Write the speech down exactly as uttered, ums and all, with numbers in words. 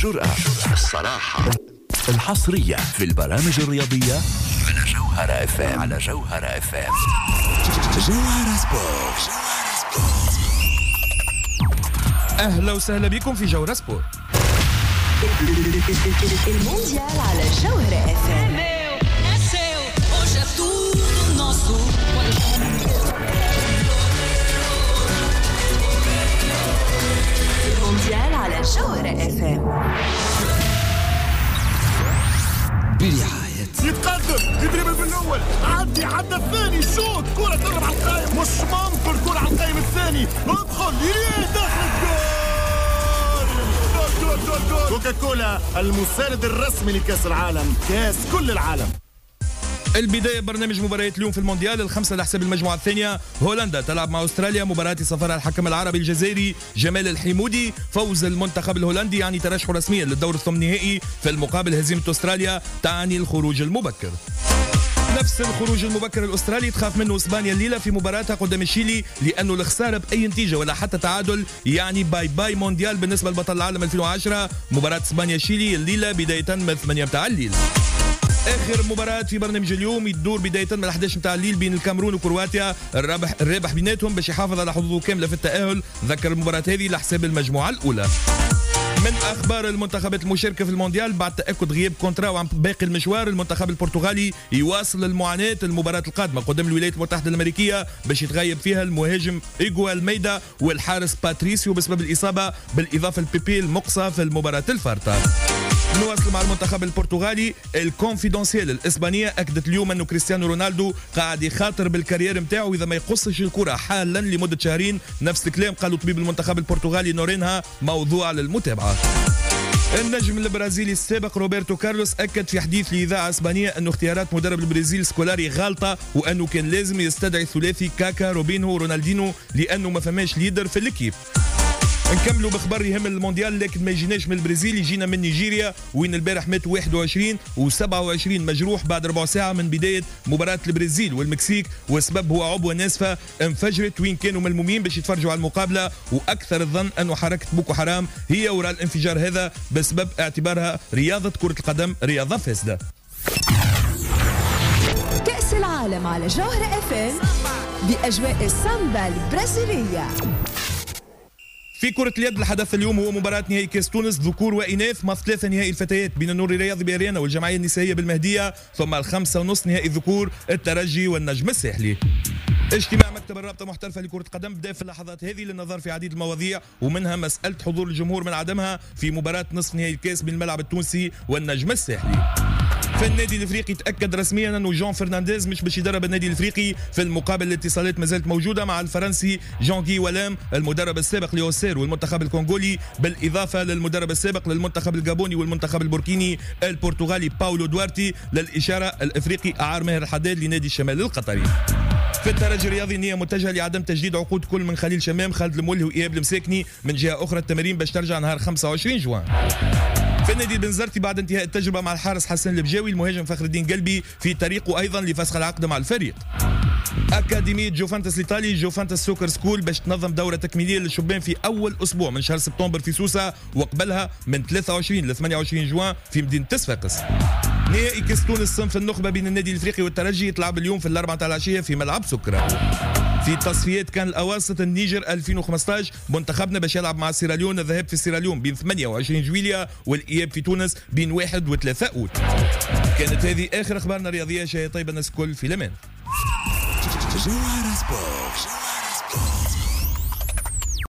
الجرأة، الصراحة، الحصرية في البرامج الرياضية على جوهرة اف ام. على جوهرة اف ام. جوهرة سبورت. اهلا وسهلا بكم في جوهرة سبورت. المونديال على جوهرة اف ام. المونديال على جوهرة اف ام. برعاية يتقدم يضرب بالاول، عدي عدى الثاني، شوط كرة تضرب على القائم، مش ممكن كرة على القائم الثاني، ادخل يريد داخل جول جول جول جول. كوكاكولا المساند الرسمي لكأس العالم، كأس كل العالم. البداية برنامج مباريات اليوم في المونديال الخمسة لحساب المجموعة الثانية. هولندا تلعب مع أستراليا، مباراة صفرها الحكم العربي الجزائري جمال الحمودي. فوز المنتخب الهولندي يعني ترشحه رسميا للدور الثمنهائي، في المقابل هزيمة أستراليا تعني الخروج المبكر. نفس الخروج المبكر الأسترالي تخاف منه إسبانيا الليلة في مباراتها قدام تشيلي، لأنه الخسارة بأي نتيجة ولا حتى تعادل يعني باي باي مونديال بالنسبة لبطل العالم ألفين وعشرة. مباراة إسبانيا تشيلي الليلة بداية من ثمانية متاع الليل. اخر مباراة في برنامج اليوم يدور بداية من الأحد عشر متاع الليل بين الكاميرون وكرواتيا، الرابح الرابح بيناتهم باش يحافظ على حظوظه كاملة في التأهل. ذكر المباراة هذه لحساب المجموعة الأولى. من اخبار المنتخبات المشاركه في المونديال، بعد تاكد غياب كونترا وعن باقي المشوار، المنتخب البرتغالي يواصل المعاناه المباراه القادمه قدام الولايات المتحده الامريكيه باش يتغيب فيها المهاجم ايغو الميدا والحارس باتريسيو بسبب الاصابه، بالاضافه لبيبي المقصى في المباراه الفارطه. نواصل مع المنتخب البرتغالي. الكونفيدونسيال الاسبانيه اكدت اليوم انه كريستيانو رونالدو قاعد يخاطر بالكارير نتاعو اذا ما يقصش الكره حالا لمده شهرين. نفس الكلام قالوا طبيب المنتخب البرتغالي نورينها، موضوع للمتابعه. النجم البرازيلي السابق روبرتو كارلوس أكد في حديث لإذاعة إسبانية أن اختيارات مدرب البرازيل سكولاري غالطة، وأنه كان لازم يستدعي ثلاثي كاكا روبينهو رونالدينو لأنه ما فماش ليدر في الكيب. نكملوا بخبر يهم المونديال لكن ما يجيناش من البرازيل، يجينا من نيجيريا وين البارح مات واحد وعشرين وسبعة وعشرين مجروح بعد ربع ساعة من بداية مباراة البرازيل والمكسيك، والسبب هو عبوة ناسفة انفجرت وين كانوا ملمومين باش يتفرجوا على المقابلة، وأكثر الظن أنه حركة بوكو حرام هي وراء الانفجار هذا بسبب اعتبارها رياضة كرة القدم رياضة فاسدة. كأس العالم على جوهرة اف ام بأجواء السامبا البرازيلية. في كرة اليد الحدث اليوم هو مباراة نهائي كاس تونس ذكور وإناث مع ثلاثة نهائي الفتيات بين النور الرياضي بأريانا والجمعية النسائية بالمهدية، ثم الخمسة ونص نهائي الذكور الترجي والنجم الساحلي. اجتماع مكتب الرابطة محترفة لكرة القدم بدأ في اللحظات هذه للنظر في عديد المواضيع ومنها مسألة حضور الجمهور من عدمها في مباراة نصف نهائي الكاس بين الملعب التونسي والنجم الساحلي. في النادي الافريقي تاكد رسميا انه جون فرنانديز مش باش يدرب النادي الافريقي، في المقابل الاتصالات ما زالت موجوده مع الفرنسي جون جي ولام المدرب السابق لأوسير والمنتخب الكونغولي، بالاضافه للمدرب السابق للمنتخب الجابوني والمنتخب البوركيني البرتغالي باولو دوارتي. للاشاره الافريقي اعار ماهر الحداد لنادي الشمال القطري. في الترجي الرياضي النية متجهة لعدم تجديد عقود كل من خليل شمام خالد المولي وإياب المساكني، من جهة أخرى التمارين باش ترجع نهار خمسة وعشرين جوان. في النادي البنزرتي بعد انتهاء التجربة مع الحارس حسن البجاوي المهاجم فخر الدين قلبي في طريقه أيضا لفسخ العقد مع الفريق. أكاديمية جوفانتس الإيطالي جوفانتس سوكر سكول باش تنظم دورة تكميلية للشبان في أول أسبوع من شهر سبتمبر في سوسة، وقبلها من ثلاثة وعشرين ل ثمانية وعشرين جوان في مدينة صفاقس. نهائي كاس تونس صنف النخبة بين النادي الإفريقي والترجي يتلعب اليوم في الأربعة تاع العشية في ملعب سكرة. في تصفيات كان الأواسط النيجر ألفين وخمسطاش منتخبنا باش يلعب مع سيراليون، الذهاب في سيراليون بين ثمانية وعشرين جويلية والإياب في تونس بين واحد وثلاثة أوت. كانت هذه آخر أخبارنا الرياضية. شيء طيب الناس الكل في الأمان. جوهرة سبورت.